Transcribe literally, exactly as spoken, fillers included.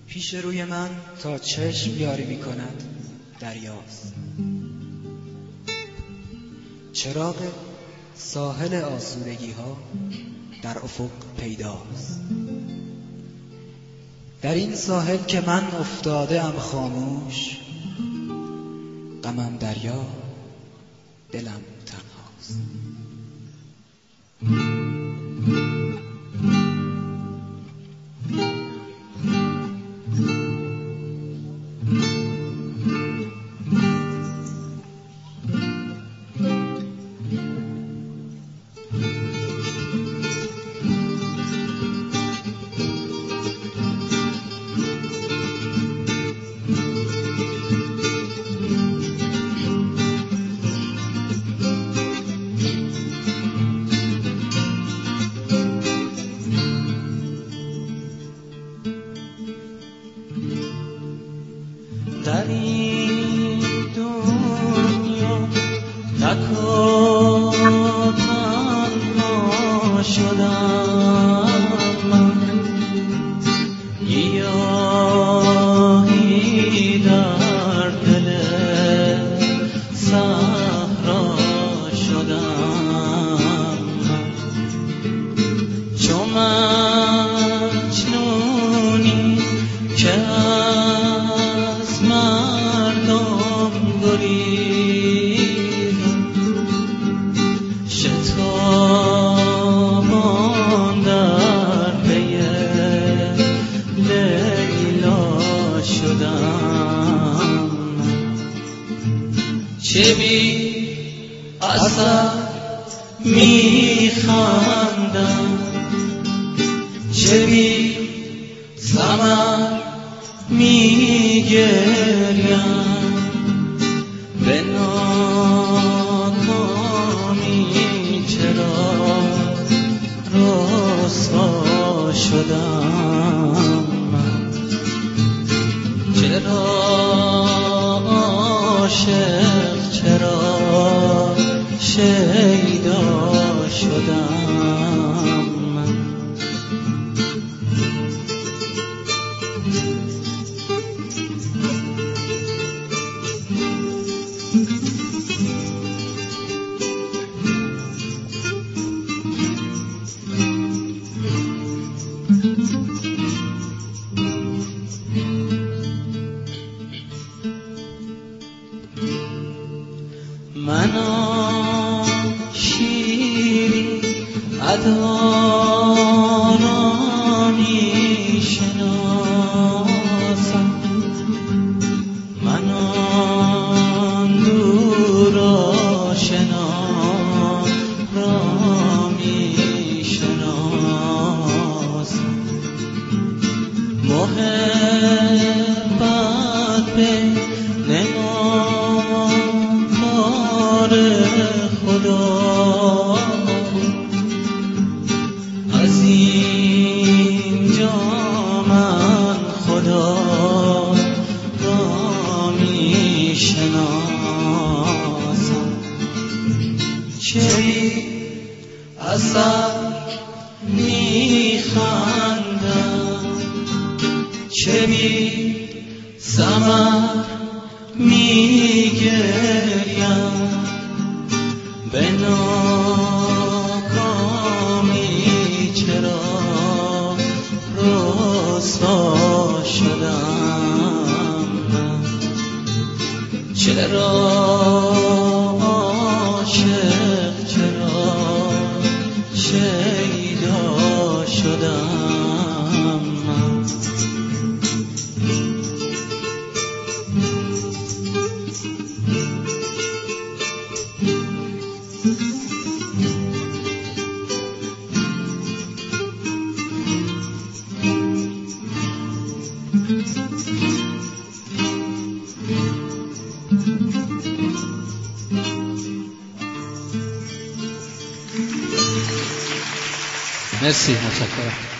پیش روی من تا چشم یاری می کند دریاست. چراغ ساحل آسودگی ها در افق پیداست. در این ساحل که من افتاده ام خاموش، غمم دریا، دلم تنهاست. در این دنیا تک و تنها شدم من، گیاهی در دل صحرا شدم من، چو مجنونی که مردم گریزم، شتابان در پی لیلا شدم. چه بی اثر میخندم، چه بی ثمر میگریم، به ناکامی چرا رسوا شدم من، چرا عاشق، چرا شیدا شدم من. من آن شیری ادا را میشناسم، من آن دور آشنا را میشناسم. محبت به خدا از اینجا من خدا را میشناسم. چه بی اثر میخندم، چه بی ثمر میگریم، به ناکامی چرا رسوا شدم من، چرا عاشق، چرا شیدا شدم من. مرسی، متشکرم.